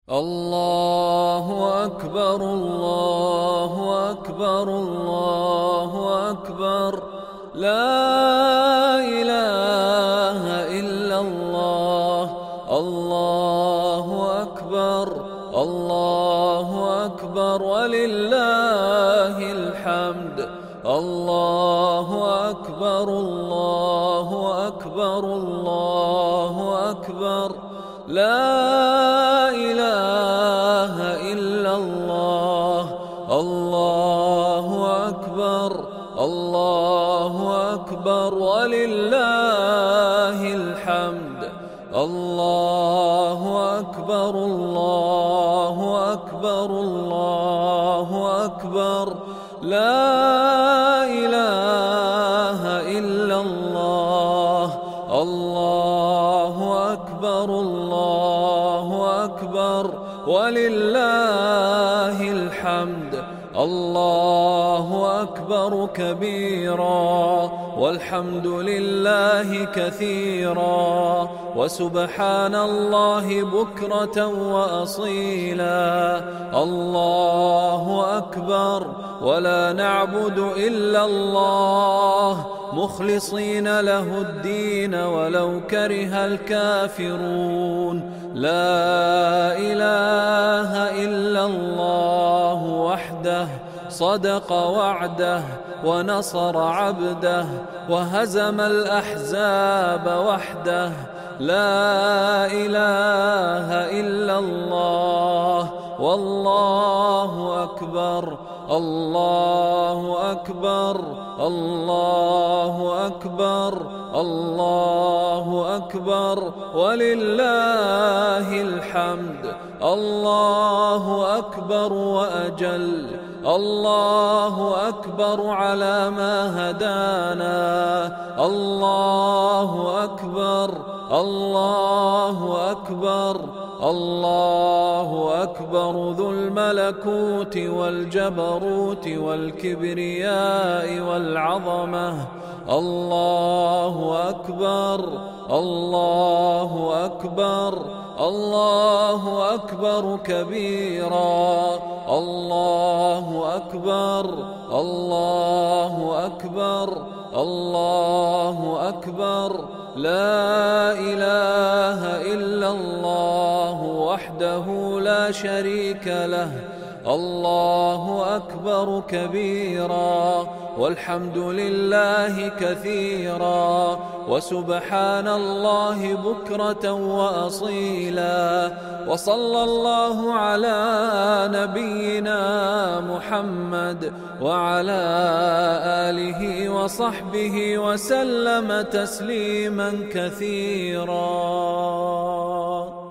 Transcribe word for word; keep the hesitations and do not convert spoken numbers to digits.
الله أكبر الله أكبر الله أكبر لا إله إلا الله. الله أكبر الله أكبر ولله الحمد. الله أكبر الله أكبر الله أكبر لا إله إلا الله. الله أكبر الله أكبر ولله الحمد. الله أكبر الله أكبر الله أكبر لا إله إلا الله. الله أكبر الله أكبر ولله الحمد. الله أكبر كبيرا والحمد لله كثيرا وسبحان الله بكرة وأصيلا. الله أكبر ولا نعبد إلا الله مخلصين له الدين ولو كره الكافرون. لا إله إلا الله وحده صدق وعده ونصر عبده وهزم الأحزاب وحده. لا إله إلا الله والله أكبر. الله أكبر الله أكبر الله أكبر ولله الحمد. الله أكبر وأجل. الله أكبر على ما هدانا. الله أكبر الله أكبر الله أكبر ذو الملكوت والجبروت والكبرياء والعظمة. الله أكبر الله أكبر الله أكبر كبيرا. الله أكبر الله أكبر الله أكبر لا إله إلا الله وحده لا شريك له. الله أكبر كبيرا والحمد لله كثيرا وسبحان الله بكرة وأصيلا. وصلى الله على نبينا محمد وعلى آله وصحبه وسلم تسليما كثيرا.